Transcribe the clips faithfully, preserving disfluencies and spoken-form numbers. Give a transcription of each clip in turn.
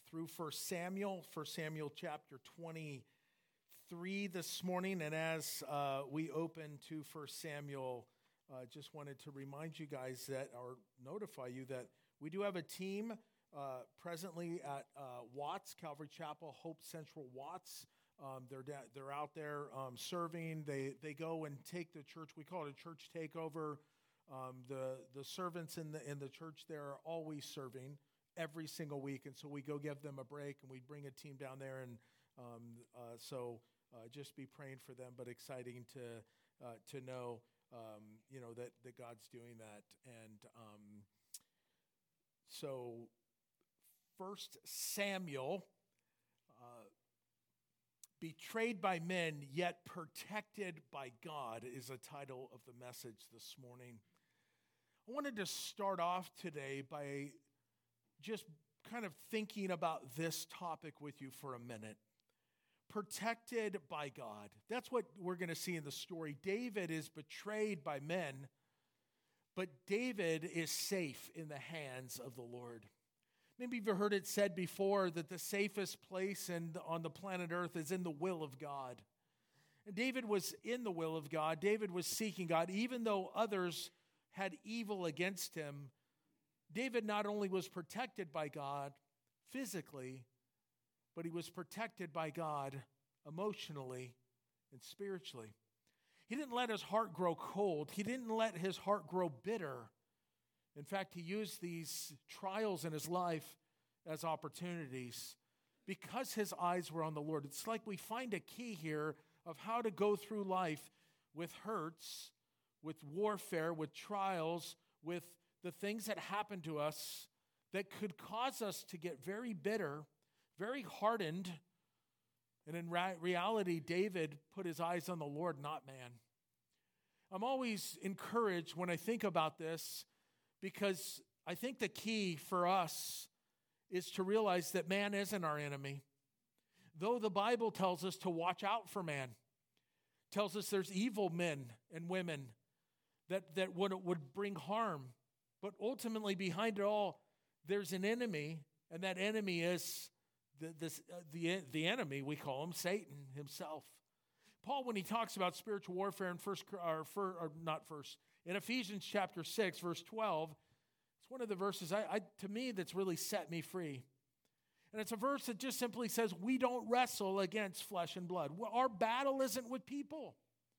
through First Samuel, First Samuel chapter twenty-three this morning. And as uh, we open to First Samuel, I uh, just wanted to remind you guys that, or notify you that we do have a team uh, presently at uh, Watts, Calvary Chapel, Hope Central Watts. Um, they're da- they're out there um, serving. They they go and take the church. We call it a church takeover. Um, the the servants in the in the church there are always serving every single week, and so we go give them a break, and we bring a team down there, and um, uh, so uh, just be praying for them. But exciting to uh, to know um, you know that that God's doing that, and um, so First Samuel. Uh, Betrayed by men, yet protected by God is the title of the message this morning. I wanted to start off today by just kind of thinking about this topic with you for a minute. Protected by God. That's what we're going to see in the story. David is betrayed by men, but David is safe in the hands of the Lord. Maybe you've heard it said before that the safest place in, on the planet Earth is in the will of God. And David was in the will of God. David was seeking God. Even though others had evil against him, David not only was protected by God physically, but he was protected by God emotionally and spiritually. He didn't let his heart grow cold. He didn't let his heart grow bitter. In fact, he used these trials in his life as opportunities because his eyes were on the Lord. It's like we find a key here of how to go through life with hurts, with warfare, with trials, with the things that happen to us that could cause us to get very bitter, very hardened. And in ra- reality, David put his eyes on the Lord, not man. I'm always encouraged when I think about this, because I think the key for us is to realize that man isn't our enemy. Though the Bible tells us to watch out for man, tells us there's evil men and women that, that would, would bring harm. But ultimately behind it all, there's an enemy, and that enemy is the, this, uh, the, the enemy, we call him Satan himself. Paul, when he talks about spiritual warfare in first, or, for, or not first, in Ephesians chapter six, verse twelve, it's one of the verses, I, I, to me, that's really set me free. And it's a verse that just simply says, we don't wrestle against flesh and blood. Well, our battle isn't with people,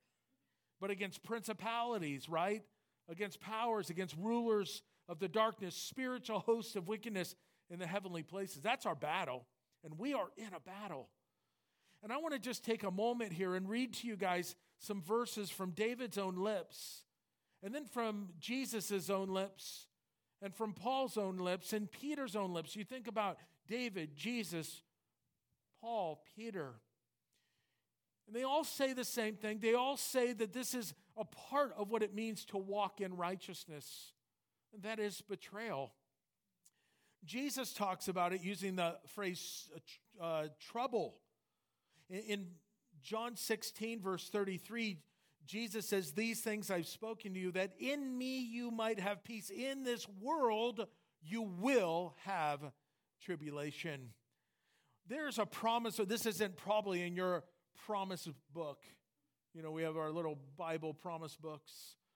but against principalities, right? Against powers, against rulers of the darkness, spiritual hosts of wickedness in the heavenly places. That's our battle, and we are in a battle. And I want to just take a moment here and read to you guys some verses from David's own lips, and then from Jesus' own lips, and from Paul's own lips, and Peter's own lips. You think about David, Jesus, Paul, Peter. And they all say the same thing. They all say that this is a part of what it means to walk in righteousness, and that is betrayal. Jesus talks about it using the phrase uh, trouble. In, in John sixteen, verse thirty-three, Jesus says, these things I've spoken to you, that in me you might have peace. In this world you will have tribulation. There's a promise, so this isn't probably in your promise book. You know, we have our little Bible promise books.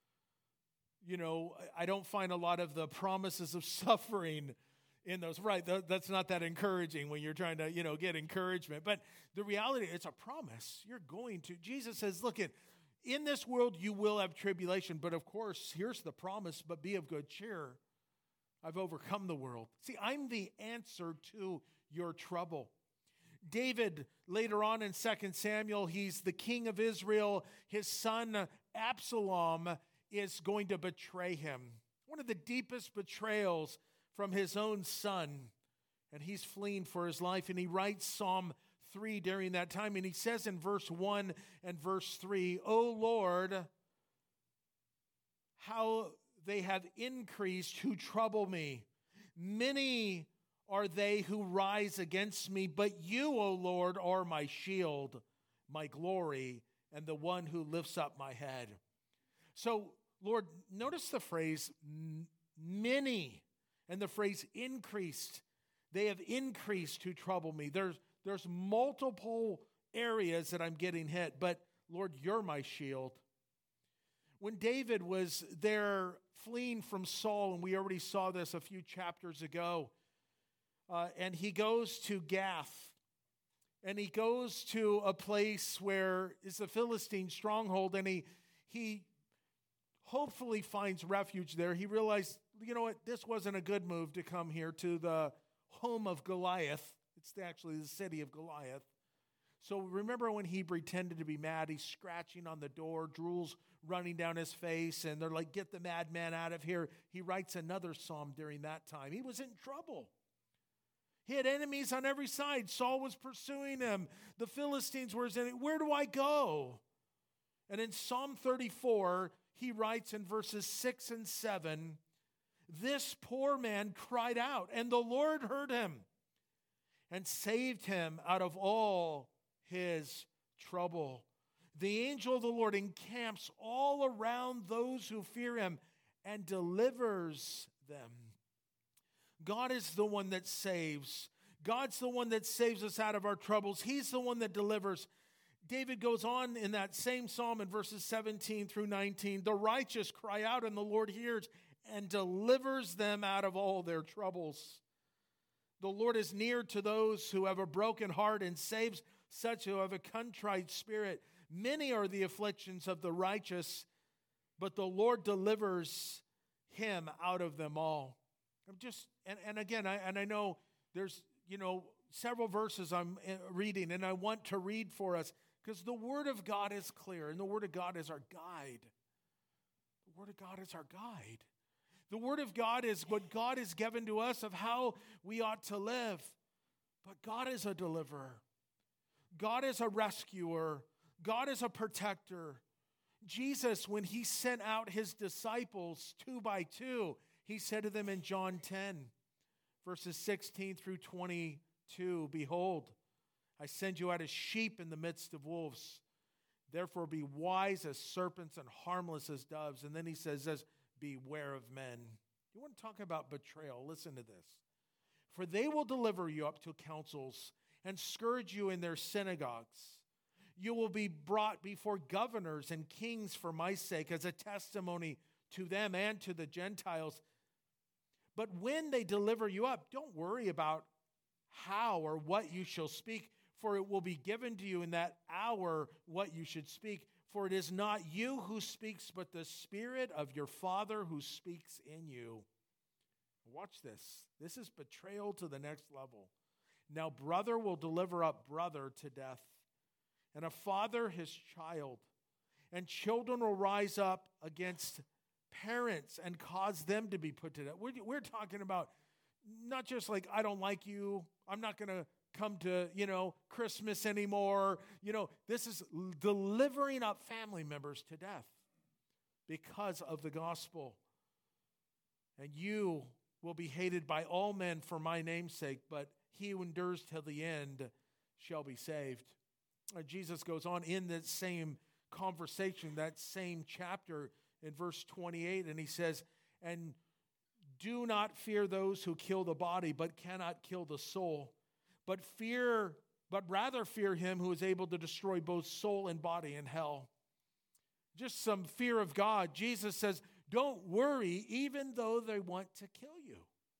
You know, I don't find a lot of the promises of suffering in those. Right, that's not that encouraging when you're trying to, you know, get encouragement. But the reality, it's a promise. You're going to. Jesus says, look, it. In this world, you will have tribulation, but of course, here's the promise, but be of good cheer. I've overcome the world. See, I'm the answer to your trouble. David, later on in Second Samuel, he's the king of Israel. His son, Absalom, is going to betray him. One of the deepest betrayals from his own son, and he's fleeing for his life, and he writes Psalm three during that time, and he says in verse one and verse three, O Lord, how they have increased who trouble me. Many are they who rise against me, but you, O Lord, are my shield, my glory, and the one who lifts up my head. So, Lord, notice the phrase many and the phrase increased. They have increased who trouble me. There's, there's multiple areas that I'm getting hit, but Lord, you're my shield. When David was there fleeing from Saul, and we already saw this a few chapters ago, uh, and he goes to Gath, and he goes to a place where is the Philistine stronghold, and he he hopefully finds refuge there. He realized, you know what, this wasn't a good move to come here to the home of Goliath. It's actually the city of Goliath. So remember when he pretended to be mad, he's scratching on the door, drool's running down his face, and they're like, get the madman out of here. He writes another psalm during that time. He was in trouble. He had enemies on every side. Saul was pursuing him. The Philistines were saying, where do I go? And in Psalm thirty-four, he writes in verses six and seven, this poor man cried out, and the Lord heard him and saved him out of all his trouble. The angel of the Lord encamps all around those who fear him and delivers them. God is the one that saves. God's the one that saves us out of our troubles. He's the one that delivers. David goes on in that same psalm in verses seventeen through nineteen. The righteous cry out and the Lord hears and delivers them out of all their troubles. The Lord is near to those who have a broken heart and saves such who have a contrite spirit. Many are the afflictions of the righteous, but the Lord delivers him out of them all. I'm just, and, and again, I, and I know there's, you know, several verses I'm reading, and I want to read for us because the Word of God is clear, and the Word of God is our guide. The Word of God is our guide. The Word of God is what God has given to us of how we ought to live. But God is a deliverer. God is a rescuer. God is a protector. Jesus, when he sent out his disciples two by two, he said to them in John ten, verses sixteen through twenty-two, behold, I send you out as sheep in the midst of wolves. Therefore be wise as serpents and harmless as doves. And then he says this, beware of men. You want to talk about betrayal? Listen to this. For they will deliver you up to councils and scourge you in their synagogues. You will be brought before governors and kings for my sake as a testimony to them and to the Gentiles. But when they deliver you up, don't worry about how or what you shall speak, for it will be given to you in that hour what you should speak. For it is not you who speaks, but the Spirit of your Father who speaks in you. Watch this. This is betrayal to the next level. Now brother will deliver up brother to death, and a father his child. And children will rise up against parents and cause them to be put to death. We're, we're talking about not just like, I don't like you, I'm not going to come to, you know, Christmas anymore. You know, this is delivering up family members to death because of the gospel. And you will be hated by all men for my name's sake, but he who endures till the end shall be saved. Uh, Jesus goes on in that same conversation, that same chapter in verse twenty-eight, and he says, and do not fear those who kill the body, but cannot kill the soul. But fear, but rather fear him who is able to destroy both soul and body in hell. Just some fear of God. Jesus says, don't worry, even though they want to kill you.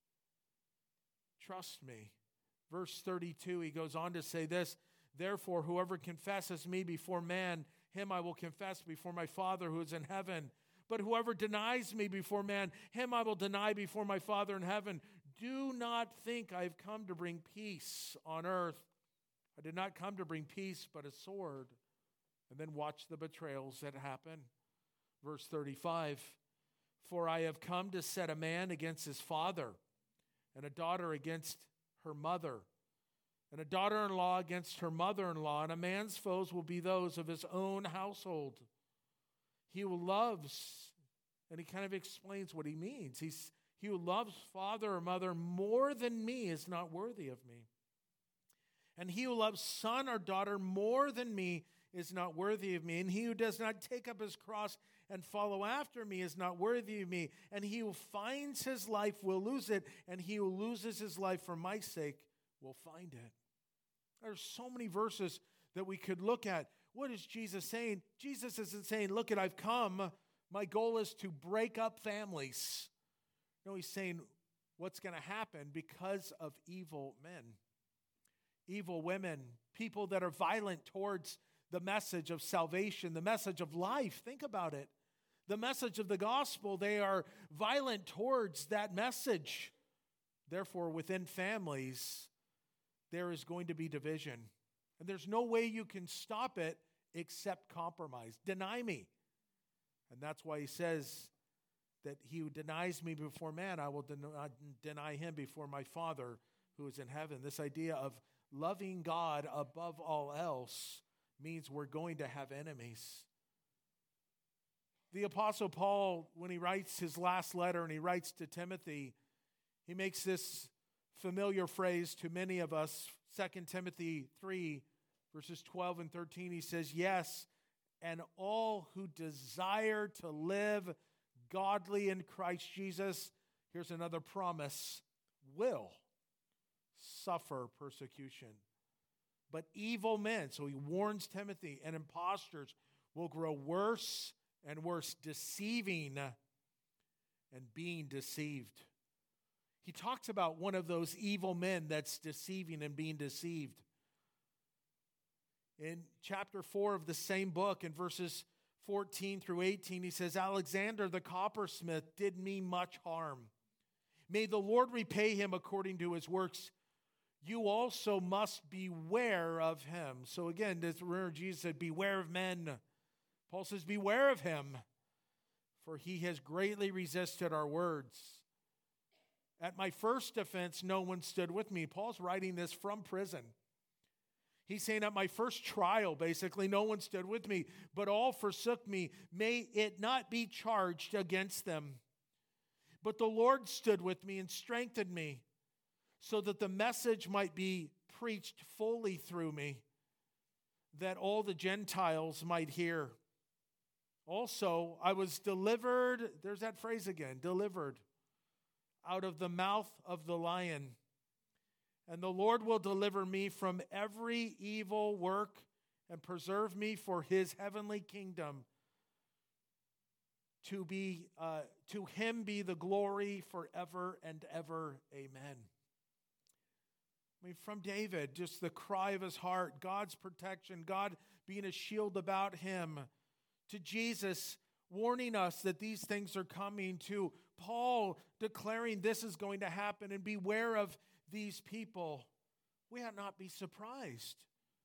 Trust me. Verse thirty-two, he goes on to say this, therefore, whoever confesses me before man, him I will confess before my Father who is in heaven. But whoever denies me before man, him I will deny before my Father in heaven. Do not think I have come to bring peace on earth. I did not come to bring peace, but a sword. And then watch the betrayals that happen. Verse thirty-five, for I have come to set a man against his father, and a daughter against her mother, and a daughter-in-law against her mother-in-law, and a man's foes will be those of his own household. He who loves, and he kind of explains what he means. He's, he who loves father or mother more than me is not worthy of me. And he who loves son or daughter more than me is not worthy of me. And he who does not take up his cross and follow after me is not worthy of me. And he who finds his life will lose it, and he who loses his life for my sake will find it. There's so many verses that we could look at. What is Jesus saying? Jesus isn't saying, look, it, I've come. My goal is to break up families. No, he's saying what's going to happen because of evil men, evil women, people that are violent towards the message of salvation, the message of life. Think about it. The message of the gospel, they are violent towards that message. Therefore, within families, there is going to be division. And there's no way you can stop it except compromise. Deny me. And that's why he says that he who denies me before man, I will den- deny him before my Father who is in heaven. This idea of loving God above all else means we're going to have enemies. The Apostle Paul, when he writes his last letter and he writes to Timothy, he makes this familiar phrase to many of us, Second Timothy three, verses twelve and thirteen. He says, yes, and all who desire to live godly in Christ Jesus, here's another promise, will suffer persecution. But evil men, so he warns Timothy, and impostors will grow worse and worse, deceiving and being deceived. He talks about one of those evil men that's deceiving and being deceived. In chapter four of the same book, in verses fourteen through eighteen, he says, Alexander the coppersmith did me much harm. May the Lord repay him according to his works. You also must beware of him. So again, this, remember Jesus said, beware of men. Paul says, beware of him, for he has greatly resisted our words. At my first offense, no one stood with me. Paul's writing this from prison. He's saying at my first trial, basically, no one stood with me, but all forsook me. May it not be charged against them. But the Lord stood with me and strengthened me, so that the message might be preached fully through me, that all the Gentiles might hear. Also, I was delivered, there's that phrase again, delivered, out of the mouth of the lion. And the Lord will deliver me from every evil work and preserve me for his heavenly kingdom. To be, uh, to him be the glory forever and ever. Amen. I mean, from David, just the cry of his heart, God's protection, God being a shield about him, to Jesus warning us that these things are coming, to Paul declaring this is going to happen and beware of these people. We ought not be surprised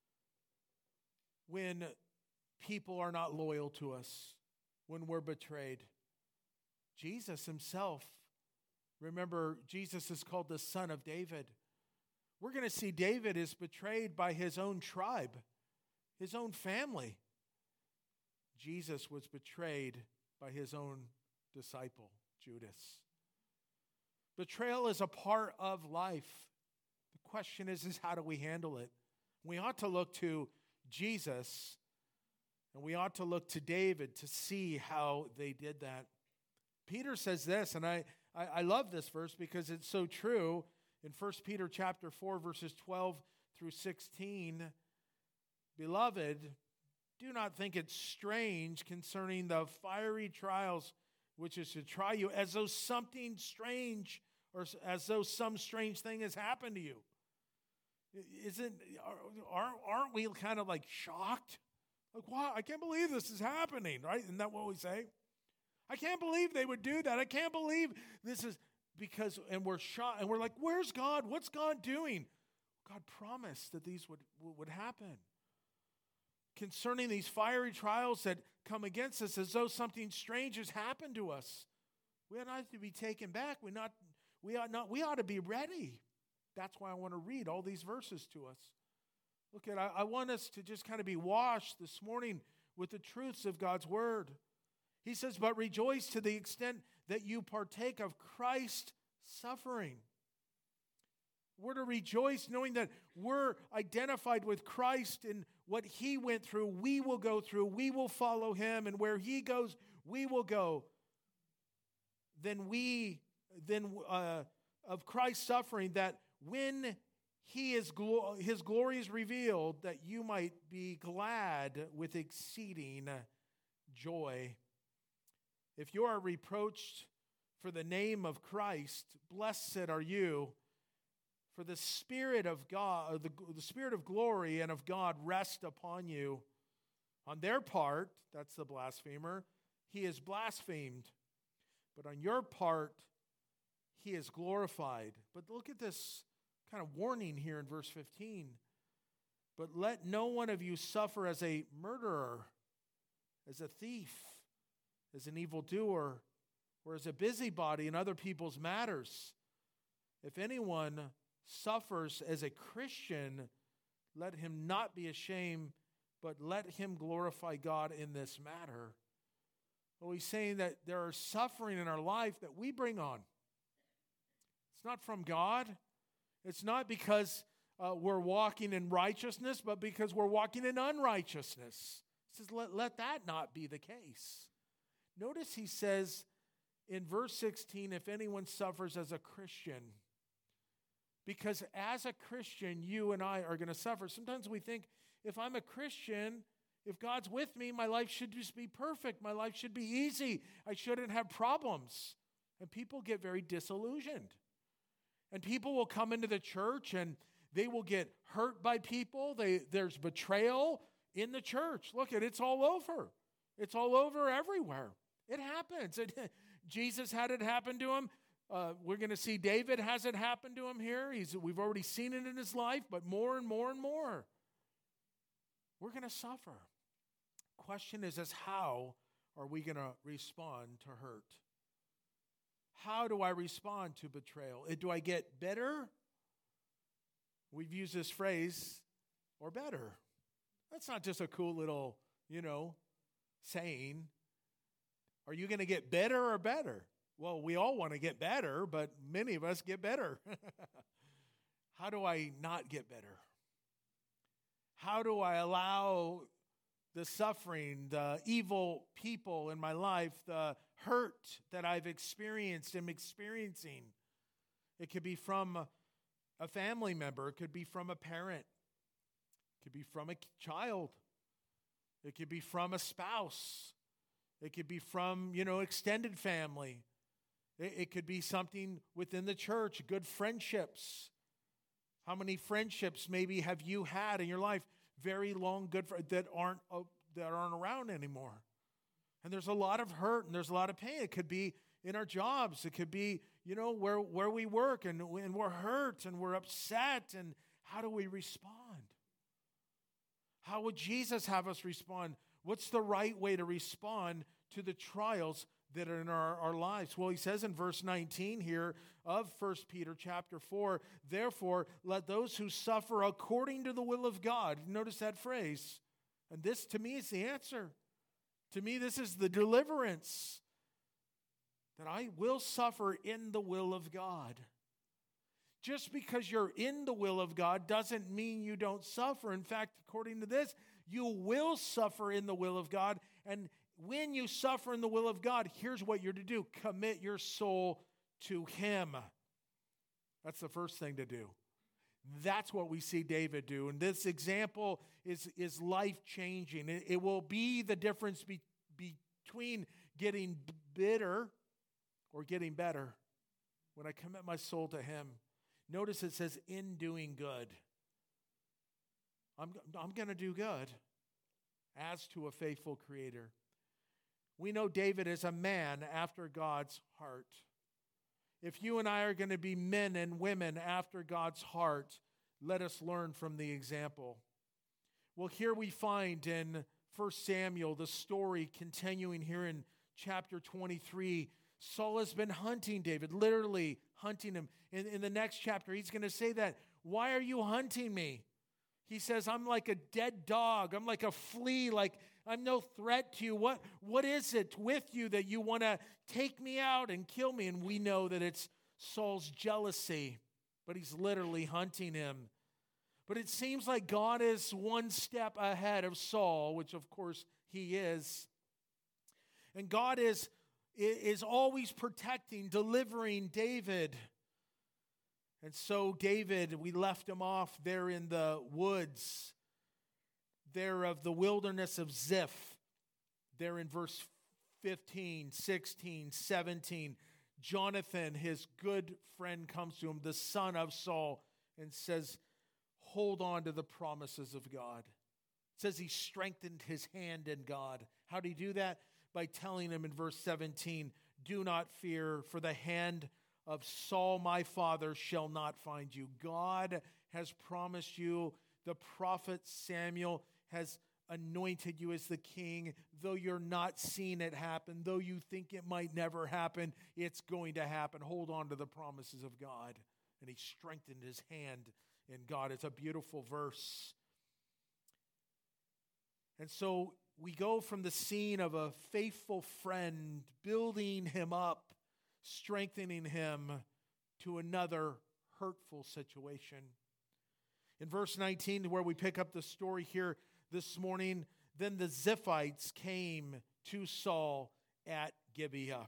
when people are not loyal to us, when we're betrayed. Jesus himself, remember, Jesus is called the Son of David. We're going to see David is betrayed by his own tribe, his own family. Jesus was betrayed by his own disciple, Judas. Betrayal is a part of life. The question is, is how do we handle it? We ought to look to Jesus, and we ought to look to David to see how they did that. Peter says this, and I, I, I love this verse because it's so true. In First Peter chapter four, verses twelve through sixteen, beloved, do not think it strange concerning the fiery trials which is to try you, as though something strange or as though some strange thing has happened to you. Isn't aren't aren't we kind of like shocked? Like, wow, I can't believe this is happening, right? Isn't that what we say? I can't believe they would do that. I can't believe this is because, and we're shocked, and we're like, where's God? What's God doing? God promised that these would, would happen. Concerning these fiery trials that come against us, as though something strange has happened to us. We ought not to be taken back. We not we ought not we ought to be ready. That's why I want to read all these verses to us. Look at, I, I want us to just kind of be washed this morning with the truths of God's word. He says, but rejoice to the extent that you partake of Christ's suffering. We're to rejoice knowing that we're identified with Christ in what he went through. We will go through. We will follow him. And where he goes, we will go, then we, then uh, of Christ's suffering, that when he is glo- his glory is revealed, that you might be glad with exceeding joy. If you are reproached for the name of Christ, blessed are you, for the Spirit of God, the, the Spirit of glory and of God rest upon you. On their part, that's the blasphemer, he is blasphemed. But on your part, he is glorified. But look at this kind of warning here in verse fifteen. But let no one of you suffer as a murderer, as a thief, as an evildoer, or as a busybody in other people's matters. If anyone suffers as a Christian, let him not be ashamed, but let him glorify God in this matter. Well, he's saying that there are suffering in our life that we bring on. It's not from God. It's not because uh, we're walking in righteousness, but because we're walking in unrighteousness. He says, let, let that not be the case. Notice he says in verse sixteen, if anyone suffers as a Christian, because as a Christian, you and I are going to suffer. Sometimes we think, if I'm a Christian, if God's with me, my life should just be perfect. My life should be easy. I shouldn't have problems. And people get very disillusioned. And people will come into the church and they will get hurt by people. They, there's betrayal in the church. Look, at it's all over. It's all over everywhere. It happens. It, Jesus had it happen to him. Uh, we're going to see David has it happen to him here. He's, we've already seen it in his life, but more and more and more. We're going to suffer. Question is, is how are we going to respond to hurt? How do I respond to betrayal? Do I get better? We've used this phrase, or better. That's not just a cool little, you know, saying. Are you going to get better or better? Well, we all want to get better, but many of us get better. How do I not get better? How do I allow the suffering, the evil people in my life, the hurt that I've experienced, am experiencing? It could be from a family member. It could be from a parent. It could be from a child. It could be from a spouse. It could be from, you know, extended family. It, it could be something within the church, good friendships. How many friendships maybe have you had in your life? Very long, good friends that aren't uh, that aren't around anymore. And there's a lot of hurt and there's a lot of pain. It could be in our jobs. It could be, you know, where, where we work and, and we're hurt and we're upset. And how do we respond? How would Jesus have us respond? What's the right way to respond to the trials that are in our, our lives? Well, he says in verse nineteen here of First Peter chapter four, therefore, let those who suffer according to the will of God. Notice that phrase. And this, to me, is the answer. To me, this is the deliverance. That I will suffer in the will of God. Just because you're in the will of God doesn't mean you don't suffer. In fact, according to this, you will suffer in the will of God. And when you suffer in the will of God, here's what you're to do. Commit your soul to Him. That's the first thing to do. That's what we see David do. And this example is, is life-changing. It, it will be the difference be, between getting bitter or getting better when I commit my soul to Him. Notice it says, in doing good. I'm, I'm going to do good as to a faithful Creator. We know David is a man after God's heart. If you and I are going to be men and women after God's heart, let us learn from the example. Well, here we find in First Samuel the story continuing here in chapter twenty-three. Saul has been hunting David, literally hunting him. In, in the next chapter, he's going to say that, why are you hunting me? He says, I'm like a dead dog. I'm like a flea, like I'm no threat to you. What, what is it with you that you want to take me out and kill me? And we know that it's Saul's jealousy, but he's literally hunting him. But it seems like God is one step ahead of Saul, which of course he is. And God is, is always protecting, delivering David. And so David, we left him off there in the woods, there of the wilderness of Ziph, there in verse fifteen, sixteen, seventeen. Jonathan, his good friend, comes to him, the son of Saul, and says, hold on to the promises of God. It says he strengthened his hand in God. How did he do that? By telling him in verse seventeen, do not fear, for the hand of Saul my father shall not find you. God has promised you. The prophet Samuel has anointed you as the king. Though you're not seeing it happen, though you think it might never happen, it's going to happen. Hold on to the promises of God. And he strengthened his hand in God. It's a beautiful verse. And so we go from the scene of a faithful friend building him up, strengthening him, to another hurtful situation. In verse nineteen, where we pick up the story here this morning, then the Ziphites came to Saul at Gibeah.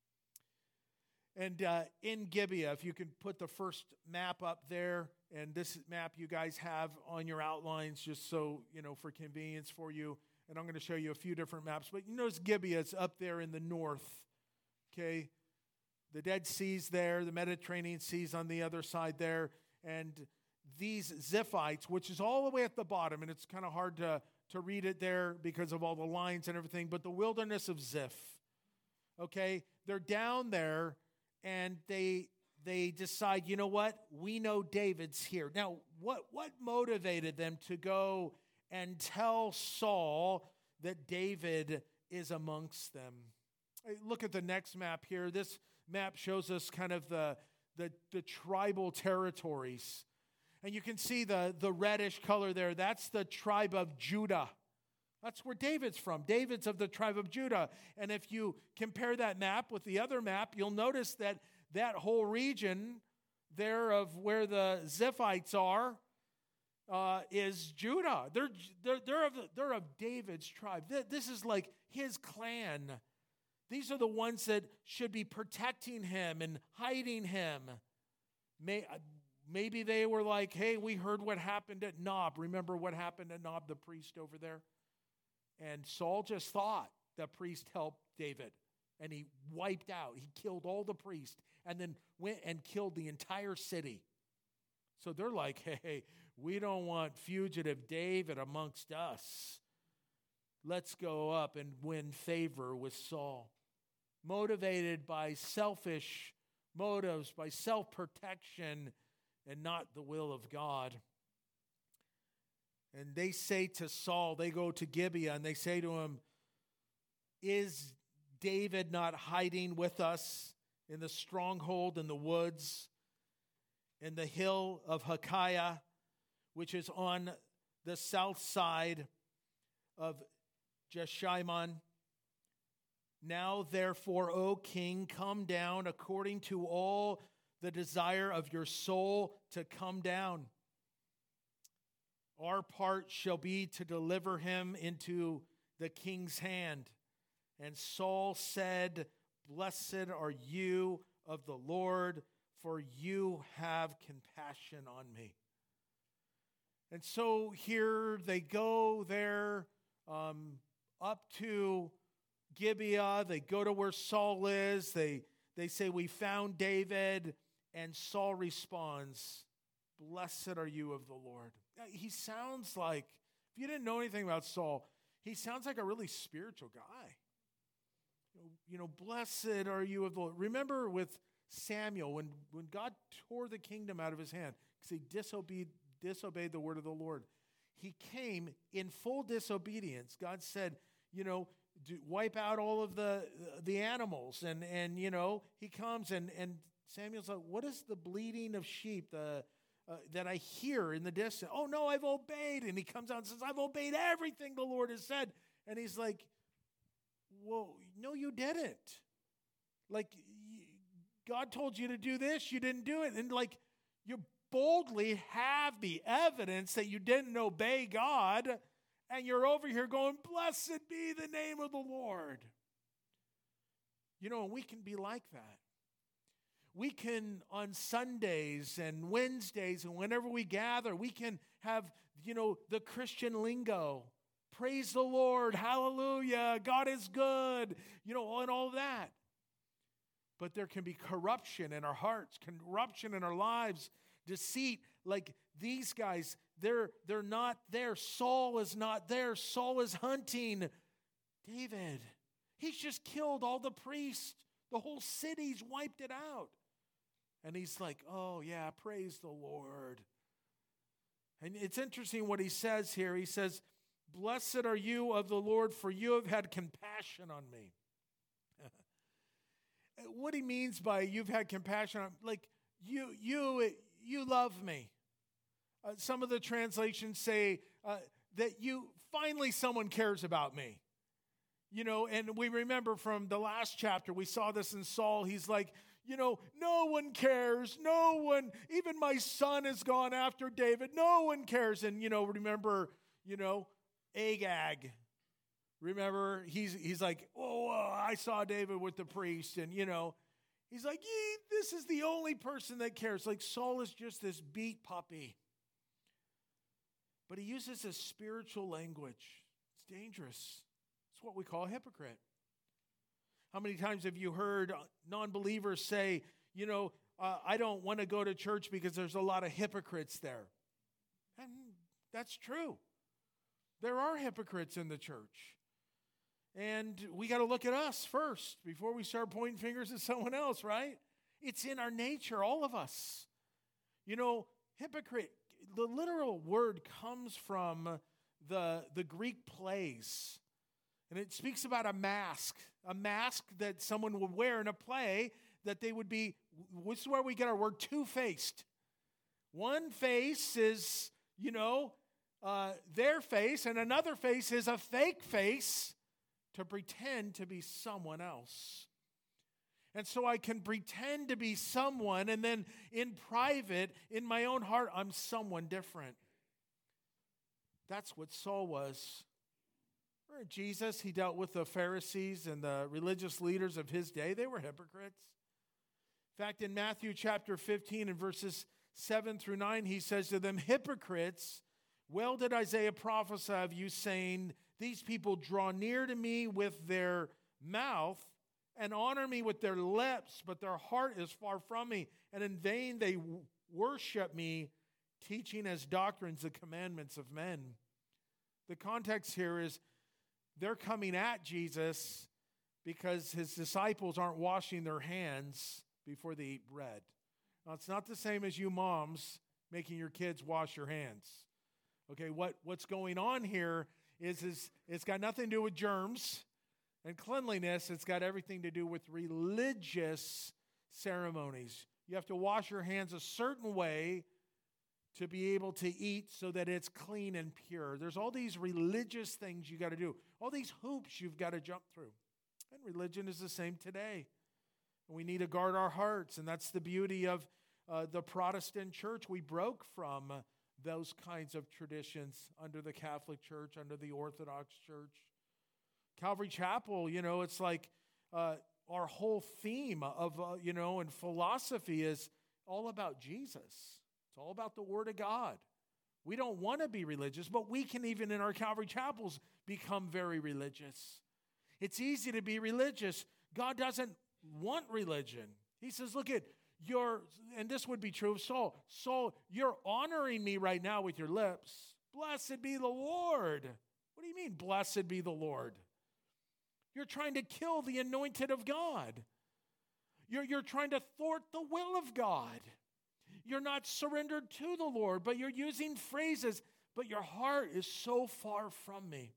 And uh, in Gibeah, if you can put the first map up there, and this map you guys have on your outlines just so, you know, for convenience for you. And I'm going to show you a few different maps. But you notice Gibeah is up there in the north, okay? The Dead Sea's there, the Mediterranean Sea's on the other side there. And these Ziphites, which is all the way at the bottom, and it's kind of hard to, to read it there because of all the lines and everything, but the wilderness of Ziph, okay? They're down there, and they they decide, you know what? We know David's here. Now, what, what motivated them to go and tell Saul that David is amongst them? Look at the next map here. This map shows us kind of the, the, the tribal territories. And you can see the, the reddish color there. That's the tribe of Judah. That's where David's from. David's of the tribe of Judah. And if you compare that map with the other map, you'll notice that that whole region there of where the Ziphites are uh, is Judah. They're, they're, they're, of, they're of David's tribe. This is like his clan. These are the ones that should be protecting him and hiding him. May, maybe they were like, hey, we heard what happened at Nob. Remember what happened at Nob, the priest over there? And Saul just thought the priest helped David. And he wiped out. He killed all the priests and then went and killed the entire city. So they're like, hey, we don't want fugitive David amongst us. Let's go up and win favor with Saul. Motivated by selfish motives, by self-protection, and not the will of God. And they say to Saul, they go to Gibeah, and they say to him, is David not hiding with us in the stronghold in the woods, in the hill of Hakiah, which is on the south side of Jeshimon? Now, therefore, O king, come down according to all the desire of your soul to come down. Our part shall be to deliver him into the king's hand. And Saul said, blessed are you of the Lord, for you have compassion on me. And so here they go there um, up to Gibeah. They go to where Saul is. They, they say, we found David. And Saul responds, blessed are you of the Lord. He sounds like, if you didn't know anything about Saul, he sounds like a really spiritual guy. You know, blessed are you of the Lord. Remember with Samuel, when, when God tore the kingdom out of his hand, because he disobeyed, disobeyed the word of the Lord. He came in full disobedience. God said, you know, do, wipe out all of the the animals. And, and you know, he comes and, and Samuel's like, what is the bleating of sheep the, uh, that I hear in the distance? Oh, no, I've obeyed. And he comes out and says, I've obeyed everything the Lord has said. And he's like, well, no, you didn't. Like, God told you to do this, you didn't do it. And like, you boldly have the evidence that you didn't obey God, and you're over here going, blessed be the name of the Lord. You know, we can be like that. We can, on Sundays and Wednesdays and whenever we gather, we can have, you know, the Christian lingo. Praise the Lord, hallelujah, God is good, you know, and all that. But there can be corruption in our hearts, corruption in our lives, deceit. Like these guys, they're, they're not there. Saul is not there. Saul is hunting David. He's just killed all the priests. The whole city's wiped it out. And he's like, oh yeah, praise the Lord. And it's interesting what he says here. He says, blessed are you of the Lord, for you have had compassion on me. What he means by you've had compassion on, like you, you, you love me. Uh, some of the translations say uh, that you, finally someone cares about me. You know, and we remember from the last chapter, we saw this in Saul. He's like, you know, no one cares. No one, even my son has gone after David. No one cares. And, you know, remember, you know, Agag. Remember, he's he's like, oh, uh, I saw David with the priest. And, you know, he's like, this is the only person that cares. Like Saul is just this beat puppy. But he uses a spiritual language. It's dangerous. It's what we call a hypocrite. How many times have you heard non-believers say, you know, uh, I don't want to go to church because there's a lot of hypocrites there? And that's true. There are hypocrites in the church. And we got to look at us first before we start pointing fingers at someone else, right? It's in our nature, all of us. You know, hypocrite, the literal word comes from the, the Greek plays. And it speaks about a mask, a mask that someone would wear in a play that they would be, this is where we get our word two-faced. One face is, you know, uh, their face, and another face is a fake face to pretend to be someone else. And so I can pretend to be someone, and then in private, in my own heart, I'm someone different. That's what Saul was. Jesus, he dealt with the Pharisees and the religious leaders of his day. They were hypocrites. In fact, in Matthew chapter fifteen and verses seven through nine, he says to them, hypocrites, well did Isaiah prophesy of you, saying, these people draw near to me with their mouth and honor me with their lips, but their heart is far from me. And in vain they worship me, teaching as doctrines the commandments of men. The context here is they're coming at Jesus because his disciples aren't washing their hands before they eat bread. Now, it's not the same as you moms making your kids wash your hands. Okay, what, what's going on here is, is it's got nothing to do with germs and cleanliness. It's got everything to do with religious ceremonies. You have to wash your hands a certain way to be able to eat so that it's clean and pure. There's all these religious things you got to do. All these hoops you've got to jump through. And religion is the same today. And we need to guard our hearts. And that's the beauty of uh, the Protestant church. We broke from uh, those kinds of traditions under the Catholic Church, under the Orthodox Church. Calvary Chapel, you know, it's like uh, our whole theme of, uh, you know, and philosophy is all about Jesus. It's all about the Word of God. We don't want to be religious, but we can even in our Calvary chapels become very religious. It's easy to be religious. God doesn't want religion. He says, look at your, and this would be true of Saul. Saul, you're honoring me right now with your lips. Blessed be the Lord. What do you mean, blessed be the Lord? You're trying to kill the anointed of God. You're, you're trying to thwart the will of God. You're not surrendered to the Lord, but you're using phrases, but your heart is so far from me.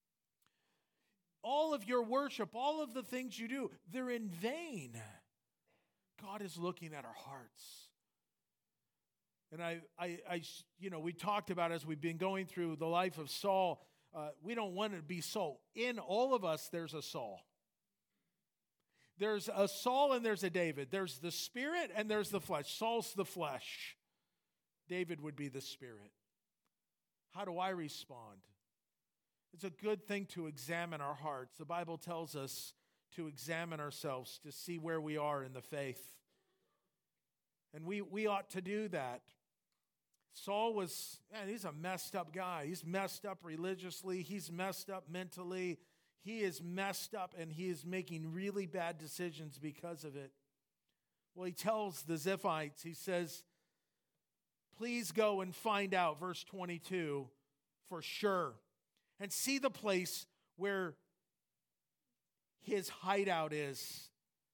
All of your worship, all of the things you do, they're in vain. God is looking at our hearts. And I, I, I you know, we talked about as we've been going through the life of Saul, uh, we don't want to be Saul. In all of us, there's a Saul. There's a Saul and there's a David. There's the spirit and there's the flesh. Saul's the flesh. David would be the spirit. How do I respond? It's a good thing to examine our hearts. The Bible tells us to examine ourselves, to see where we are in the faith. And we, we ought to do that. Saul was, man, he's a messed up guy. He's messed up religiously. He's messed up mentally. He is messed up, and he is making really bad decisions because of it. Well, he tells the Ziphites, he says, please go and find out, verse twenty-two, for sure, and see the place where his hideout is,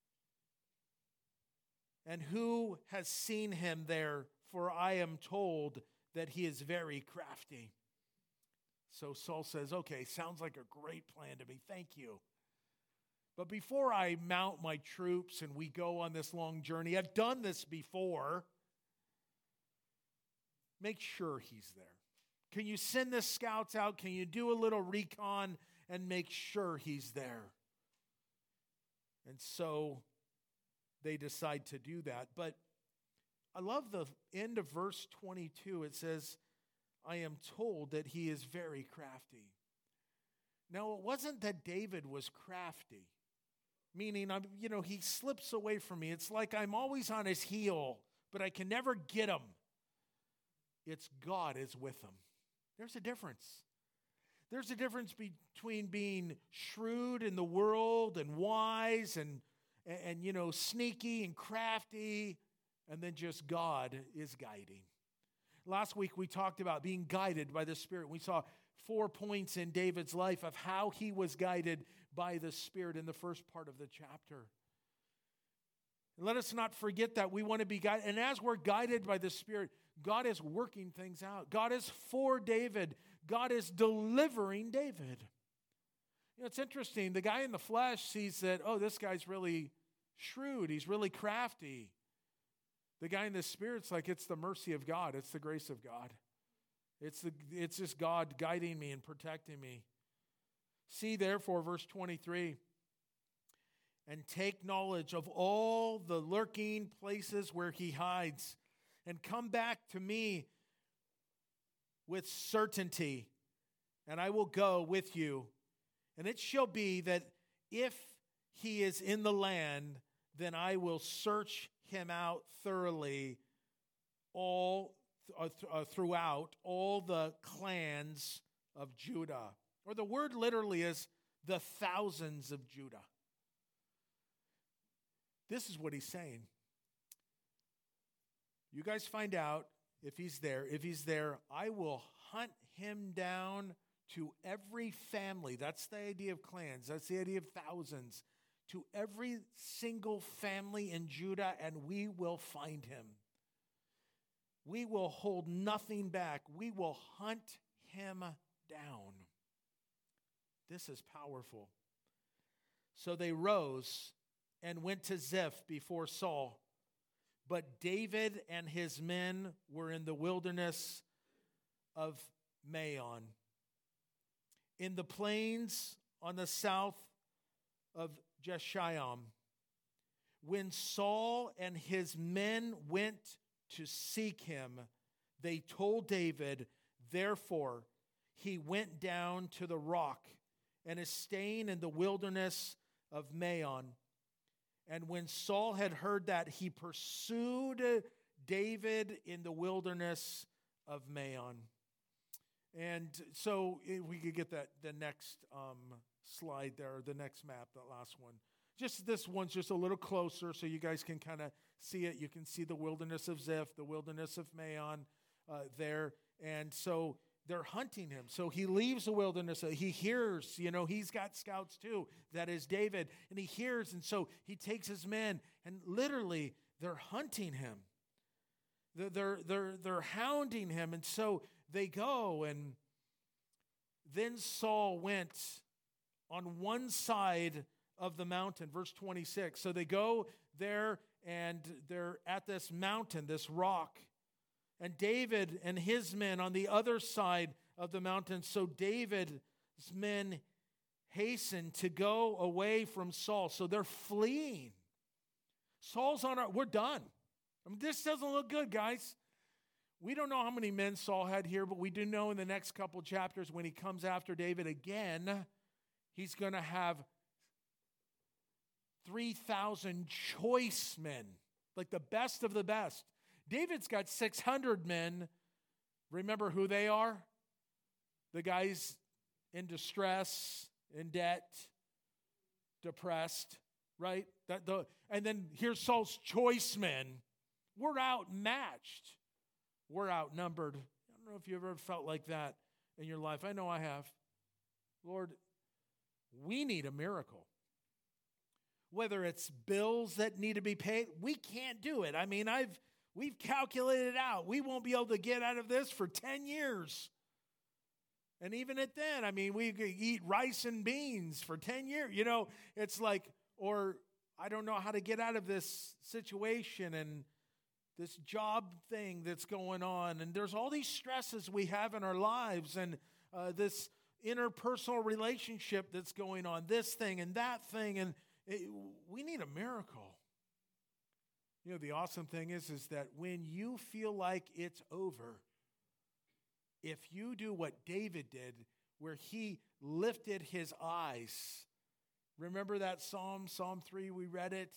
and who has seen him there, for I am told that he is very crafty. So Saul says, okay, sounds like a great plan to me. Thank you. But before I mount my troops and we go on this long journey, I've done this before, make sure he's there. Can you send the scouts out? Can you do a little recon and make sure he's there? And so they decide to do that. But I love the end of verse twenty-two. It says, I am told that he is very crafty. Now, it wasn't that David was crafty, meaning, I'm, you know, he slips away from me. It's like I'm always on his heel, but I can never get him. It's God is with him. There's a difference. There's a difference between being shrewd in the world and wise and, and, and you know, sneaky and crafty, and then just God is guiding. Last week we talked about being guided by the Spirit. We saw four points in David's life of how he was guided by the Spirit in the first part of the chapter. And let us not forget that we want to be guided. And as we're guided by the Spirit, God is working things out. God is for David. God is delivering David. You know, it's interesting. The guy in the flesh sees that, oh, this guy's really shrewd. He's really crafty. The guy in the Spirit's like, it's the mercy of God. It's the grace of God. It's, the, it's just God guiding me and protecting me. See, therefore, verse twenty-three, and take knowledge of all the lurking places where he hides, and come back to me with certainty, and I will go with you. And it shall be that if he is in the land, then I will search him out thoroughly all uh, th- uh, throughout all the clans of Judah. Or the word literally is the thousands of Judah. This is what he's saying. You guys find out if he's there. If he's there, I will hunt him down to every family. That's the idea of clans. That's the idea of thousands. To every single family in Judah, and we will find him. We will hold nothing back. We will hunt him down. This is powerful. So they rose and went to Ziph before Saul. But David and his men were in the wilderness of Maon, in the plains on the south of Jeshaim. When Saul and his men went to seek him, they told David, therefore he went down to the rock and is staying in the wilderness of Maon. And when Saul had heard that, he pursued David in the wilderness of Maon. And so if we could get that the next um, slide there, the next map, that last one. Just this one's just a little closer so you guys can kind of see it. You can see the wilderness of Ziph, the wilderness of Maon uh, there. And so they're hunting him. So he leaves the wilderness. He hears, you know, he's got scouts too. That is David. And he hears, and so he takes his men, and literally they're hunting him. They're, they're, they're, they're hounding him. And so they go, and then Saul went on one side of the mountain, verse twenty-six. So they go there, and they're at this mountain, this rock. And David and his men on the other side of the mountain. So David's men hasten to go away from Saul. So they're fleeing. Saul's on our, we're done. I mean, this doesn't look good, guys. We don't know how many men Saul had here, but we do know in the next couple chapters when he comes after David again, he's going to have three thousand choice men, like the best of the best. David's got six hundred men. Remember who they are? The guys in distress, in debt, depressed, right? That the and then here's Saul's choice men. We're outmatched. We're outnumbered. I don't know if you've ever felt like that in your life. I know I have. Lord, we need a miracle. Whether it's bills that need to be paid, we can't do it. I mean, I've we've calculated it out. We won't be able to get out of this for ten years. And even at then, I mean, we could eat rice and beans for ten years. You know, it's like, or I don't know how to get out of this situation and this job thing that's going on. And there's all these stresses we have in our lives and uh, this interpersonal relationship that's going on, this thing and that thing. And it, we need a miracle. You know, the awesome thing is, is that when you feel like it's over, if you do what David did, where he lifted his eyes, remember that Psalm, Psalm three, we read it?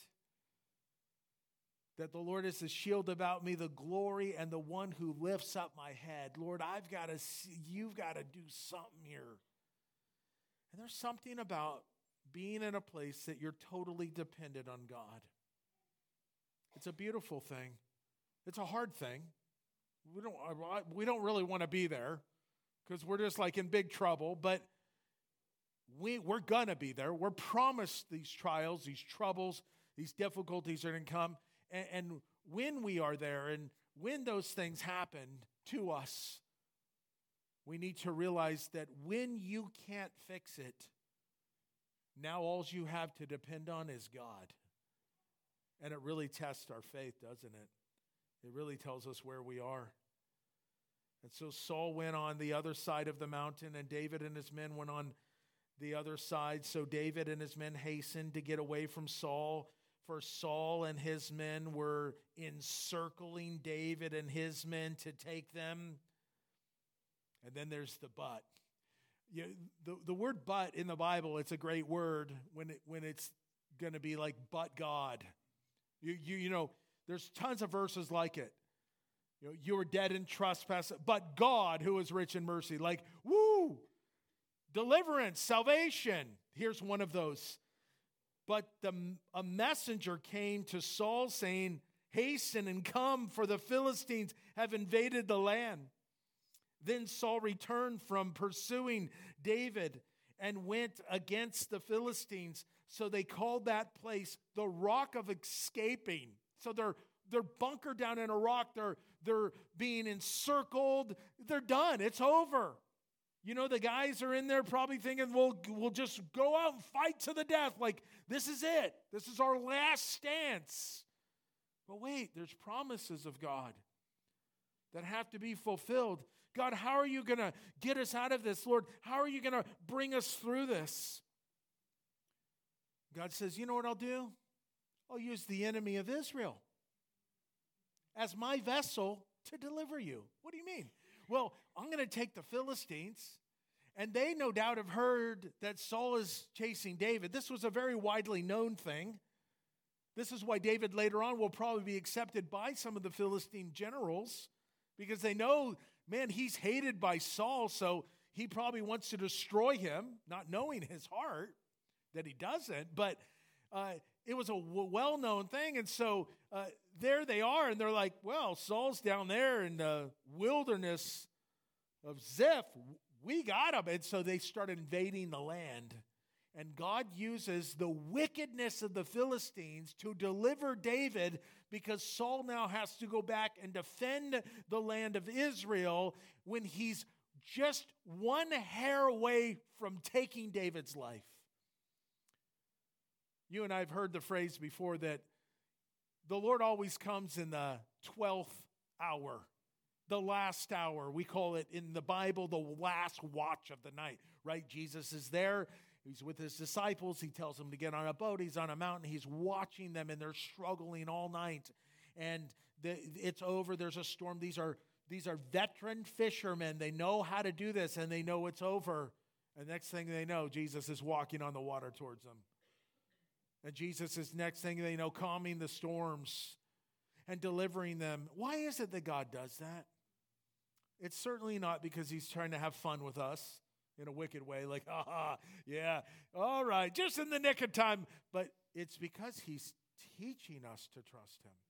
That the Lord is the shield about me, the glory, and the one who lifts up my head. Lord, I've got to see, you've got to do something here. And there's something about being in a place that you're totally dependent on God. It's a beautiful thing. It's a hard thing. We don't, we don't really want to be there because we're just like in big trouble, but we, we're going to be there. We're promised these trials, these troubles, these difficulties are going to come. And, and when we are there and when those things happen to us, we need to realize that when you can't fix it, now all you have to depend on is God. And it really tests our faith, doesn't it? It really tells us where we are. And so Saul went on the other side of the mountain, and David and his men went on the other side. So David and his men hastened to get away from Saul, for Saul and his men were encircling David and his men to take them. And then there's the but. You, the, the word but in the Bible, it's a great word when it, when it's going to be like, but God. You, you, you know, there's tons of verses like it. You know, you were dead in trespass, but God, who is rich in mercy, like, woo, deliverance, salvation. Here's one of those. But the, a messenger came to Saul saying, hasten and come, for the Philistines have invaded the land. Then Saul returned from pursuing David and went against the Philistines. So they called that place the Rock of Escaping. So they're they're bunkered down in a rock. They're they're being encircled. They're done. It's over. You know, the guys are in there probably thinking, we'll, we'll just go out and fight to the death. Like, this is it. This is our last stance. But wait, there's promises of God that have to be fulfilled. God, how are you going to get us out of this? Lord, how are you going to bring us through this? God says, you know what I'll do? I'll use the enemy of Israel as my vessel to deliver you. What do you mean? Well, I'm going to take the Philistines, and they no doubt have heard that Saul is chasing David. This was a very widely known thing. This is why David later on will probably be accepted by some of the Philistine generals, because they know, man, he's hated by Saul, so he probably wants to destroy him, not knowing his heart that he doesn't, but uh, it was a w- well-known thing. And so uh, there they are, and they're like, well, Saul's down there in the wilderness of Ziph. We got him. And so they start invading the land. And God uses the wickedness of the Philistines to deliver David, because Saul now has to go back and defend the land of Israel when he's just one hair away from taking David's life. You and I have heard the phrase before that the Lord always comes in the twelfth hour, the last hour. We call it in the Bible the last watch of the night, right? Jesus is there. He's with his disciples. He tells them to get on a boat. He's on a mountain. He's watching them, and they're struggling all night. And the, it's over. There's a storm. These are, these are veteran fishermen. They know how to do this, and they know it's over. And next thing they know, Jesus is walking on the water towards them. And Jesus is, next thing they know, calming the storms and delivering them. Why is it that God does that? It's certainly not because he's trying to have fun with us in a wicked way, like, ah, yeah, all right, just in the nick of time. But it's because he's teaching us to trust him,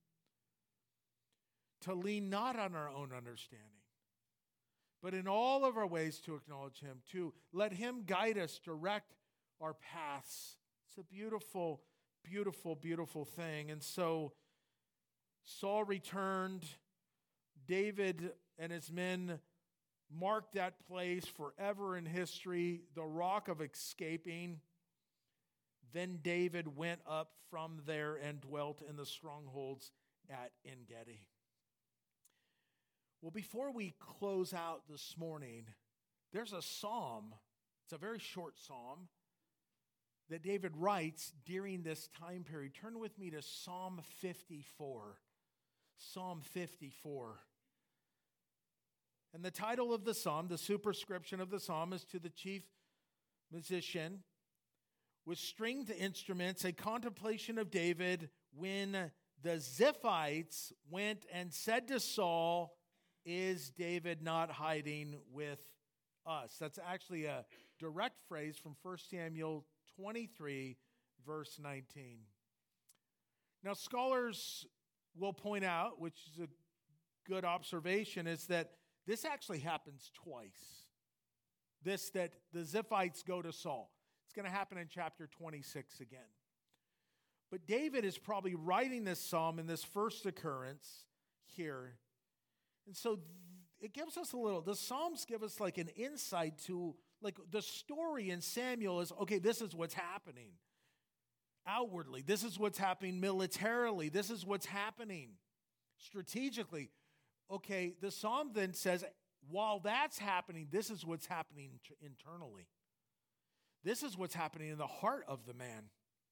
to lean not on our own understanding, but in all of our ways to acknowledge him, to let him guide us, direct our paths. It's a beautiful, beautiful, beautiful thing. And so Saul returned. David and his men marked that place forever in history, the rock of escaping. Then David went up from there and dwelt in the strongholds at En-Gedi. Well, before we close out this morning, there's a psalm. It's a very short psalm that David writes during this time period. Turn with me to Psalm fifty-four. Psalm fifty-four. And the title of the psalm, the superscription of the psalm, is to the chief musician with stringed instruments, a contemplation of David when the Ziphites went and said to Saul, "Is David not hiding with us?" That's actually a direct phrase from First Samuel twenty-three, verse nineteen. Now, scholars will point out, which is a good observation, is that this actually happens twice. This, that the Ziphites go to Saul. It's going to happen in chapter twenty-six again. But David is probably writing this psalm in this first occurrence here. And so it gives us a little, the Psalms give us like an insight to, like the story in Samuel is, okay, this is what's happening outwardly. This is what's happening militarily. This is what's happening strategically. Okay, the Psalm then says, while that's happening, this is what's happening internally. This is what's happening in the heart of the man.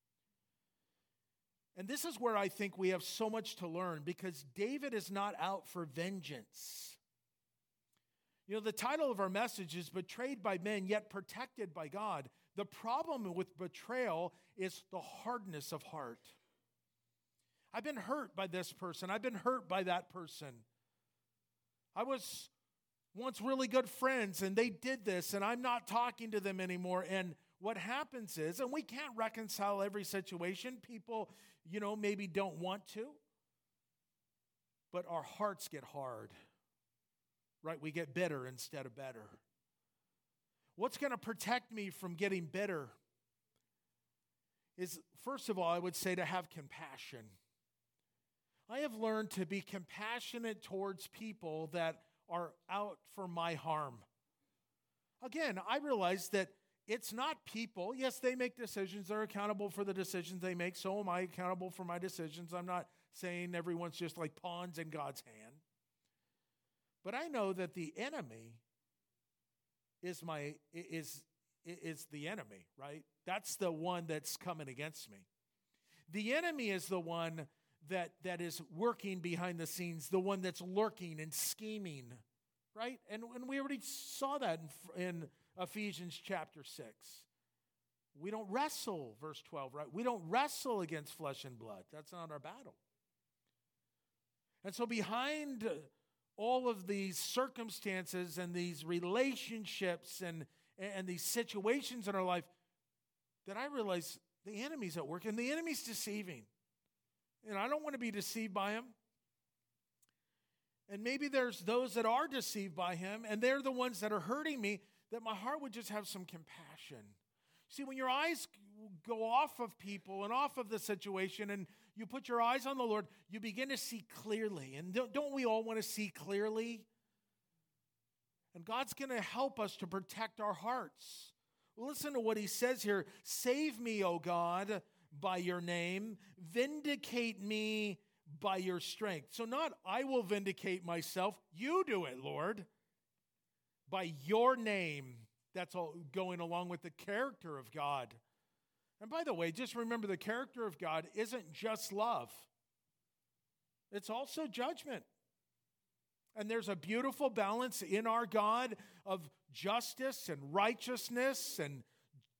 And this is where I think we have so much to learn, because David is not out for vengeance. You know, the title of our message is Betrayed by Men, Yet Protected by God. The problem with betrayal is the hardness of heart. I've been hurt by this person. I've been hurt by that person. I was once really good friends, and they did this, and I'm not talking to them anymore. And what happens is, and we can't reconcile every situation. People, you know, maybe don't want to. But our hearts get hard, right? We get bitter instead of better. What's going to protect me from getting bitter is, first of all, I would say to have compassion. I have learned to be compassionate towards people that are out for my harm. Again, I realize that it's not people. Yes, they make decisions. They're accountable for the decisions they make. So am I accountable for my decisions. I'm not saying everyone's just like pawns in God's hand. But I know that the enemy is my is is the enemy, right? That's the one that's coming against me. The enemy is the one that that is working behind the scenes, the one that's lurking and scheming, right? And, and we already saw that in, in Ephesians chapter six. We don't wrestle, verse twelve, right? We don't wrestle against flesh and blood. That's not our battle. And so behind all of these circumstances and these relationships and, and these situations in our life, that I realize the enemy's at work, and the enemy's deceiving. And I don't want to be deceived by him. And maybe there's those that are deceived by him, and they're the ones that are hurting me, that my heart would just have some compassion. See, when your eyes go off of people and off of the situation, and you put your eyes on the Lord, you begin to see clearly. And don't, don't we all want to see clearly? And God's going to help us to protect our hearts. Listen to what he says here. Save me, O God, by your name. Vindicate me by your strength. So not I will vindicate myself. You do it, Lord. By your name. That's all going along with the character of God. And by the way, just remember, the character of God isn't just love. It's also judgment. And there's a beautiful balance in our God of justice and righteousness and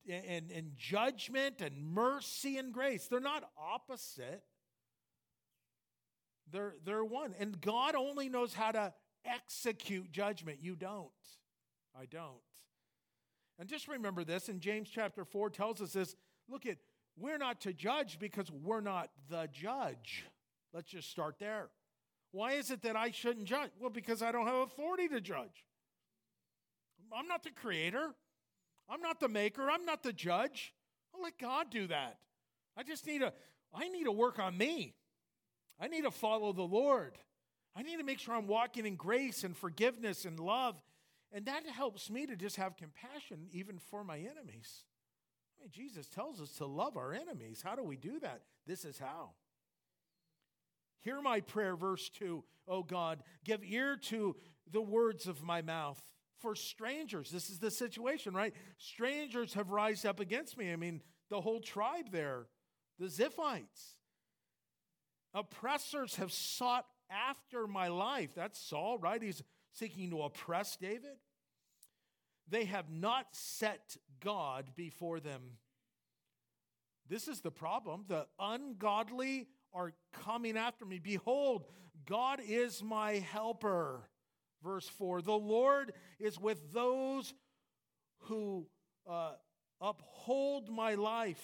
and, and judgment and mercy and grace. They're not opposite. They're, they're one. And God only knows how to execute judgment. You don't. I don't. And just remember this, in James chapter four tells us this. Look at, we're not to judge because we're not the judge. Let's just start there. Why is it that I shouldn't judge? Well, because I don't have authority to judge. I'm not the creator. I'm not the maker. I'm not the judge. I'll let God do that. I just need to, I need to work on me. I need to follow the Lord. I need to make sure I'm walking in grace and forgiveness and love. And that helps me to just have compassion even for my enemies. I mean, Jesus tells us to love our enemies. How do we do that? This is how. Hear my prayer, verse two. Oh God, give ear to the words of my mouth. For strangers, this is the situation, right? Strangers have rised up against me. I mean, the whole tribe there, the Ziphites. Oppressors have sought after my life. That's Saul, right? He's seeking to oppress David. They have not set God before them. This is the problem. The ungodly are coming after me. Behold, God is my helper. Verse four, the Lord is with those who uh, uphold my life.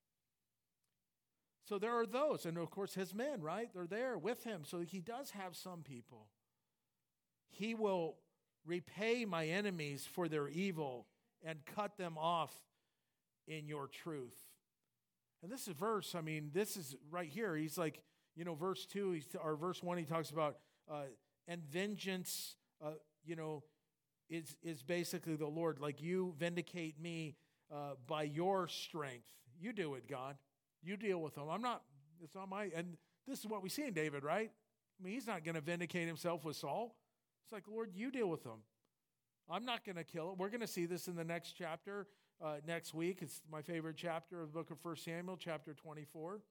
So there are those, and of course his men, right? They're there with him. So he does have some people. He will repay my enemies for their evil and cut them off in your truth. And this is verse, I mean, this is right here. He's like, you know, verse two, he's, or verse one, he talks about, uh, and vengeance, uh, you know, is, is basically the Lord. Like, you vindicate me uh, by your strength. You do it, God. You deal with them. I'm not, it's not my, and this is what we see in David, right? I mean, he's not going to vindicate himself with Saul. It's like, Lord, you deal with them. I'm not going to kill it. We're going to see this in the next chapter uh, next week. It's my favorite chapter of the book of First Samuel, chapter twenty-four.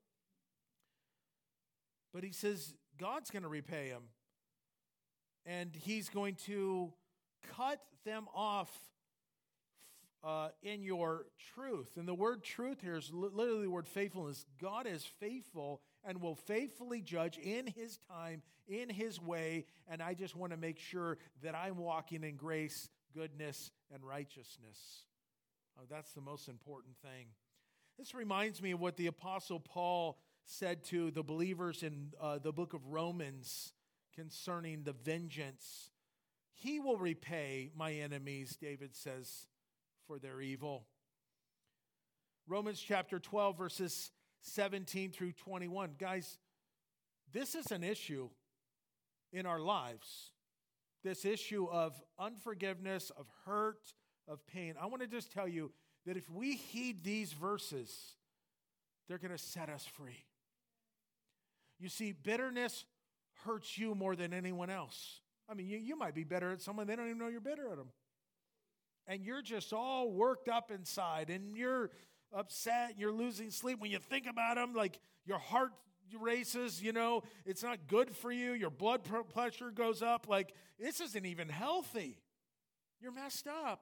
But he says God's going to repay him. And he's going to cut them off uh, in your truth. And the word truth here is literally the word faithfulness. God is faithful and will faithfully judge in his time, in his way. And I just want to make sure that I'm walking in grace, goodness, and righteousness. Oh, that's the most important thing. This reminds me of what the Apostle Paul said to the believers in uh, the book of Romans concerning the vengeance. He will repay my enemies, David says, for their evil. Romans chapter twelve, verses seventeen through twenty-one. Guys, this is an issue in our lives. This issue of unforgiveness, of hurt, of pain. I want to just tell you that if we heed these verses, they're going to set us free. You see, bitterness hurts you more than anyone else. I mean, you, you might be better at someone, they don't even know you're better at them. And you're just all worked up inside, and you're upset, you're losing sleep. When you think about them, like your heart races, you know, it's not good for you. Your blood pressure goes up. Like, this isn't even healthy. You're messed up.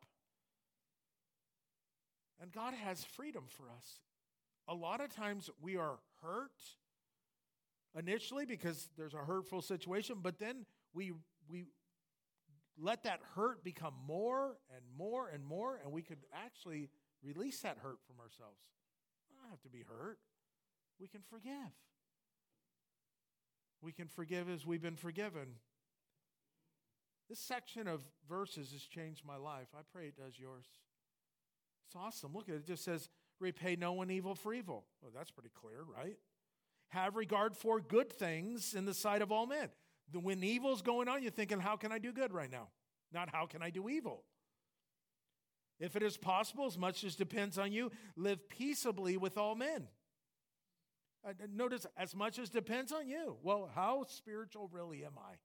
And God has freedom for us. A lot of times we are hurt initially because there's a hurtful situation, but then we we let that hurt become more and more and more, and we could actually release that hurt from ourselves. I don't have to be hurt. We can forgive. We can forgive as we've been forgiven. This section of verses has changed my life. I pray it does yours. It's awesome. Look at it. It just says, repay no one evil for evil. Well, that's pretty clear, right? Have regard for good things in the sight of all men. When evil's going on, you're thinking, how can I do good right now? Not how can I do evil? If it is possible, as much as depends on you, live peaceably with all men. Uh, notice, as much as depends on you. Well, how spiritual really am I?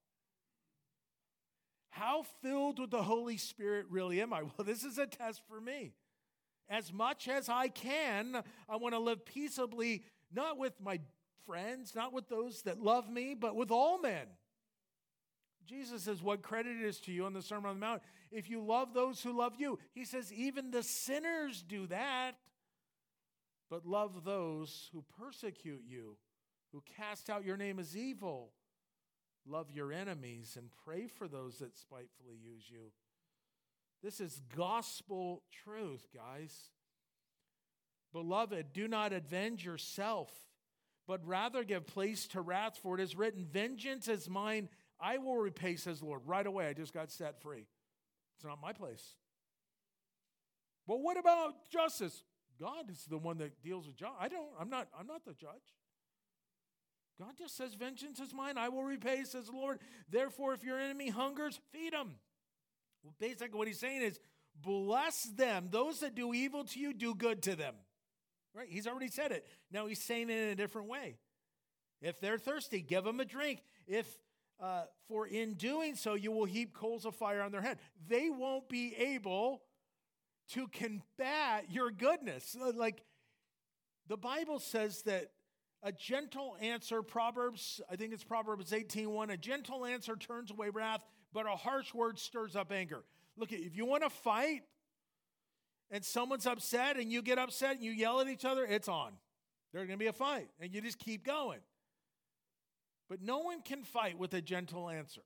How filled with the Holy Spirit really am I? Well, this is a test for me. As much as I can, I want to live peaceably, not with my friends, not with those that love me, but with all men. Jesus says, what credit it is to you on the Sermon on the Mount if you love those who love you. He says, even the sinners do that. But love those who persecute you, who cast out your name as evil. Love your enemies and pray for those that spitefully use you. This is gospel truth, guys. Beloved, do not avenge yourself, but rather give place to wrath, for it is written, vengeance is mine, I will repay, says the Lord. Right away, I just got set free. It's not my place. But what about justice? God is the one that deals with justice. I don't, I'm not, I'm not the judge. God just says, vengeance is mine, I will repay, says the Lord. Therefore, if your enemy hungers, feed him. Well, basically what he's saying is, bless them. Those that do evil to you, do good to them. Right? He's already said it. Now he's saying it in a different way. If they're thirsty, give them a drink. If, uh, for in doing so, you will heap coals of fire on their head. They won't be able to combat your goodness. Like the Bible says that a gentle answer, Proverbs, I think it's Proverbs eighteen one, a gentle answer turns away wrath, but a harsh word stirs up anger. Look, if you want to fight and someone's upset and you get upset and you yell at each other, it's on. There's going to be a fight and you just keep going. But no one can fight with a gentle answer.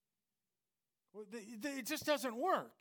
It just doesn't work.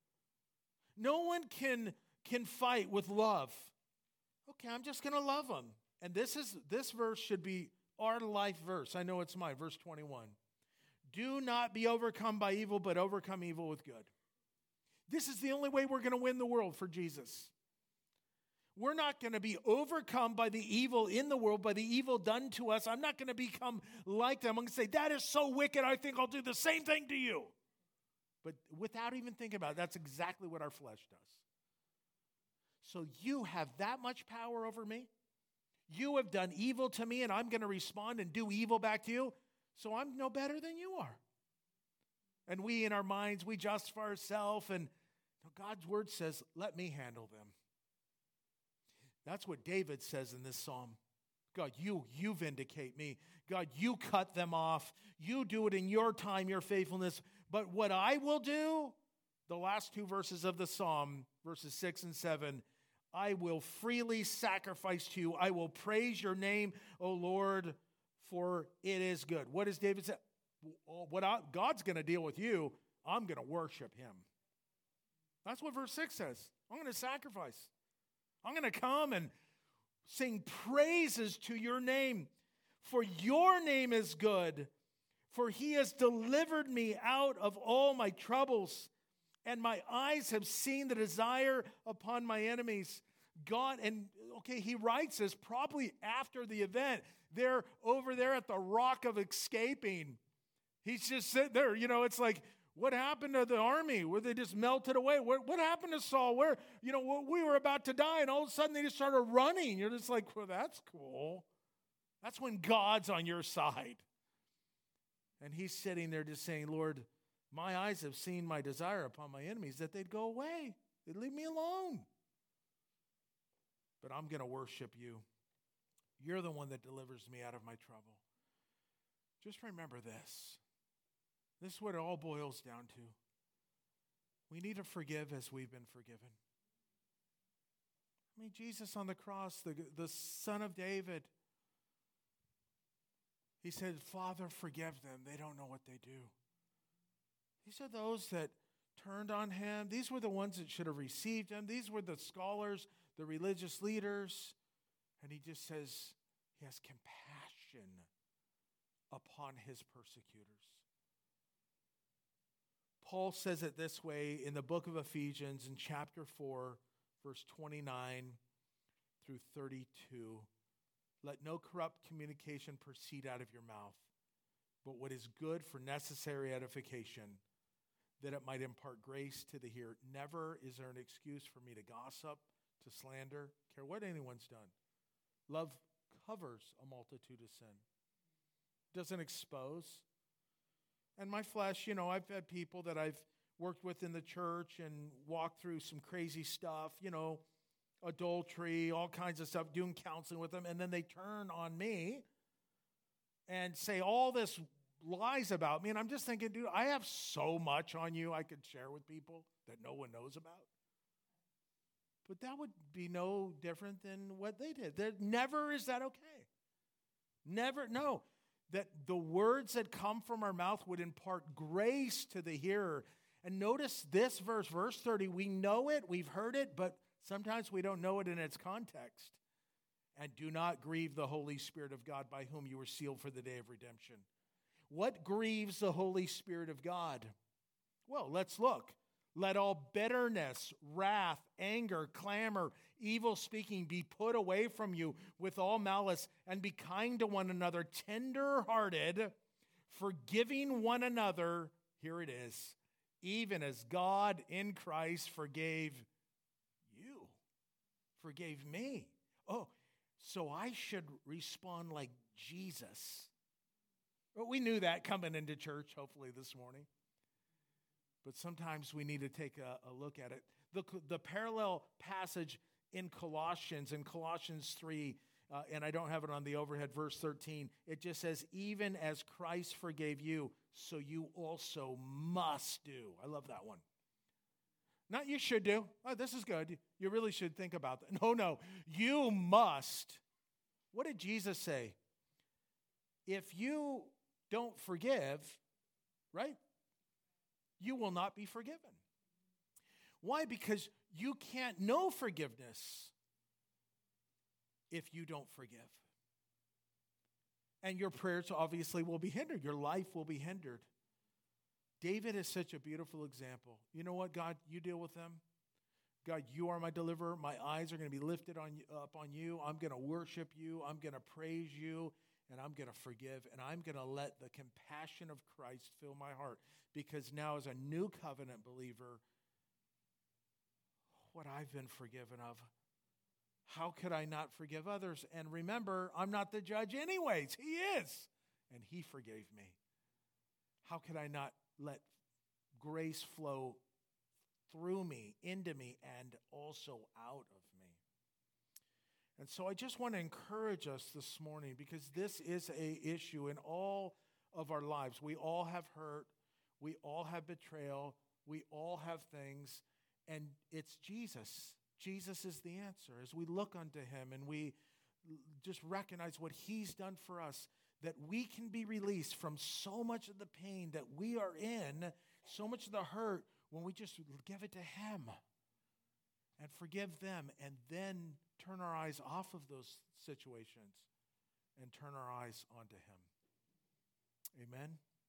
No one can, can fight with love. Okay, I'm just going to love them. And this is this verse should be our life verse. I know it's mine, verse twenty-one. Do not be overcome by evil, but overcome evil with good. This is the only way we're going to win the world for Jesus. We're not going to be overcome by the evil in the world, by the evil done to us. I'm not going to become like them. I'm going to say, that is so wicked, I think I'll do the same thing to you. But without even thinking about it, that's exactly what our flesh does. So you have that much power over me? You have done evil to me, and I'm going to respond and do evil back to you? So I'm no better than you are. And we, in our minds, we justify ourselves, and God's word says, let me handle them. That's what David says in this psalm. God, you, you vindicate me. God, you cut them off. You do it in your time, your faithfulness. But what I will do, the last two verses of the psalm, verses six and seven, I will freely sacrifice to you. I will praise your name, O Lord, for it is good. What does David say? What I, God's going to deal with you, I'm going to worship him. That's what verse six says. I'm going to sacrifice. I'm going to come and sing praises to your name, for your name is good, for he has delivered me out of all my troubles, and my eyes have seen the desire upon my enemies. God, and okay, he writes this probably after the event. They're over there at the rock of escaping. He's just sitting there, you know, it's like, what happened to the army? Where they just melted away? What, what happened to Saul? Where, you know, we were about to die, and all of a sudden they just started running. You're just like, well, that's cool. That's when God's on your side. And he's sitting there just saying, Lord, my eyes have seen my desire upon my enemies, that they'd go away. They'd leave me alone. But I'm going to worship you. You're the one that delivers me out of my trouble. Just remember this. This is what it all boils down to. We need to forgive as we've been forgiven. I mean, Jesus on the cross, the, the Son of David, he said, Father, forgive them. They don't know what they do. These are those that turned on him. These were the ones that should have received him. These were the scholars, the religious leaders. And he just says he has compassion upon his persecutors. Paul says it this way in the book of Ephesians in chapter four, verse twenty-nine through thirty-two. Let no corrupt communication proceed out of your mouth, but what is good for necessary edification, that it might impart grace to the hearer. Never is there an excuse for me to gossip, to slander, care what anyone's done. Love covers a multitude of sin. Doesn't expose. And my flesh, you know, I've had people that I've worked with in the church and walked through some crazy stuff, you know, adultery, all kinds of stuff, doing counseling with them, and then they turn on me and say all this lies about me. And I'm just thinking, dude, I have so much on you I could share with people that no one knows about. But that would be no different than what they did. There, never is that okay. Never, no. That the words that come from our mouth would impart grace to the hearer. And notice this verse, verse thirty, we know it, we've heard it, but sometimes we don't know it in its context. And do not grieve the Holy Spirit of God, by whom you were sealed for the day of redemption. What grieves the Holy Spirit of God? Well, let's look. Let all bitterness, wrath, anger, clamor, evil speaking be put away from you with all malice, and be kind to one another, tender-hearted, forgiving one another. Here it is. Even as God in Christ forgave you, forgave me. Oh, so I should respond like Jesus. Well, we knew that coming into church, hopefully this morning. But sometimes we need to take a, a look at it. The, the parallel passage in Colossians, in Colossians three, uh, and I don't have it on the overhead, verse thirteen, it just says, even as Christ forgave you, so you also must do. I love that one. Not you should do. Oh, this is good. You really should think about that. No, no. You must. What did Jesus say? If you don't forgive, right, you will not be forgiven. Why? Because you can't know forgiveness if you don't forgive. And your prayers obviously will be hindered. Your life will be hindered. David is such a beautiful example. You know what, God? You deal with them. God, you are my deliverer. My eyes are going to be lifted on up on you. I'm going to worship you. I'm going to praise you. And I'm going to forgive. And I'm going to let the compassion of Christ fill my heart. Because now as a new covenant believer, what I've been forgiven of, how could I not forgive others? And remember, I'm not the judge anyways. He is. And he forgave me. How could I not let grace flow through me, into me, and also out of me? And so I just want to encourage us this morning, because this is an issue in all of our lives. We all have hurt. We all have betrayal. We all have things. And it's Jesus. Jesus is the answer. As we look unto him and we just recognize what he's done for us, that we can be released from so much of the pain that we are in, so much of the hurt, when we just give it to him and forgive them, and then turn our eyes off of those situations and turn our eyes onto him. Amen?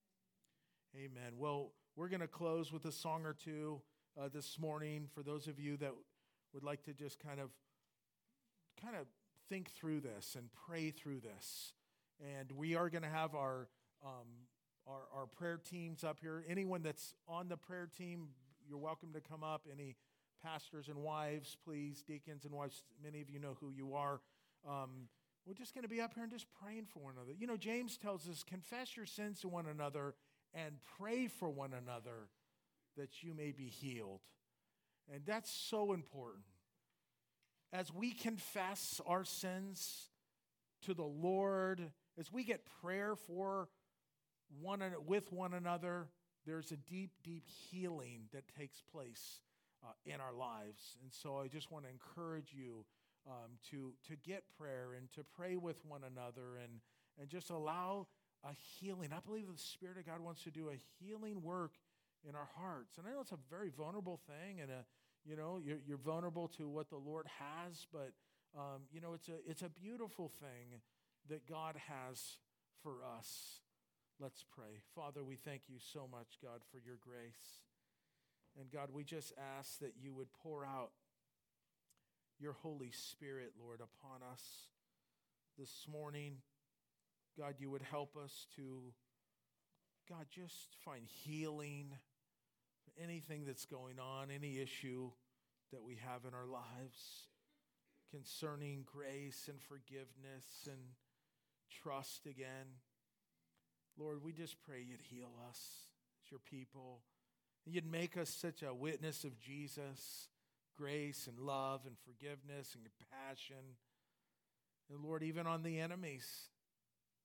Amen. Well, we're going to close with a song or two uh, this morning for those of you that would like to just kind of kind of think through this and pray through this. And we are going to have our, um, our our prayer teams up here. Anyone that's on the prayer team, you're welcome to come up. Any pastors and wives, please, deacons and wives, many of you know who you are. Um, we're just going to be up here and just praying for one another. You know, James tells us, confess your sins to one another and pray for one another that you may be healed. And that's so important. As we confess our sins to the Lord, as we get prayer for one with one another, there's a deep, deep healing that takes place uh, in our lives. And so I just want to encourage you um, to, to get prayer and to pray with one another and, and just allow a healing. I believe the Spirit of God wants to do a healing work in our hearts. And I know it's a very vulnerable thing, and a, you know, you're, you're vulnerable to what the Lord has, but um, you know, it's a it's a beautiful thing that God has for us. Let's pray. Father, we thank you so much, God, for your grace. And God, we just ask that you would pour out your Holy Spirit, Lord, upon us this morning. God, you would help us to, God, just find healing, anything that's going on, any issue that we have in our lives concerning grace and forgiveness and trust again. Lord, we just pray you'd heal us as your people. You'd make us such a witness of Jesus, grace and love and forgiveness and compassion. And Lord, even on the enemies,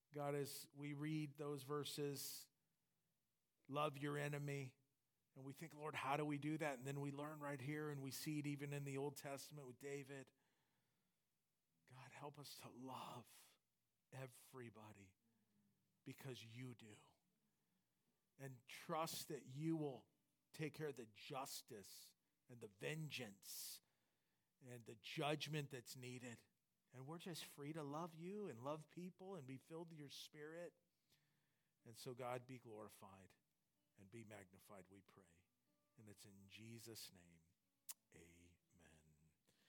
God, as we read those verses, love your enemy, and we think, Lord, how do we do that? And then we learn right here, and we see it even in the Old Testament with David. God, help us to love everybody because you do. And trust that you will take care of the justice and the vengeance and the judgment that's needed. And we're just free to love you and love people and be filled with your Spirit. And so, God, be glorified and be magnified, we pray. And it's in Jesus' name, amen.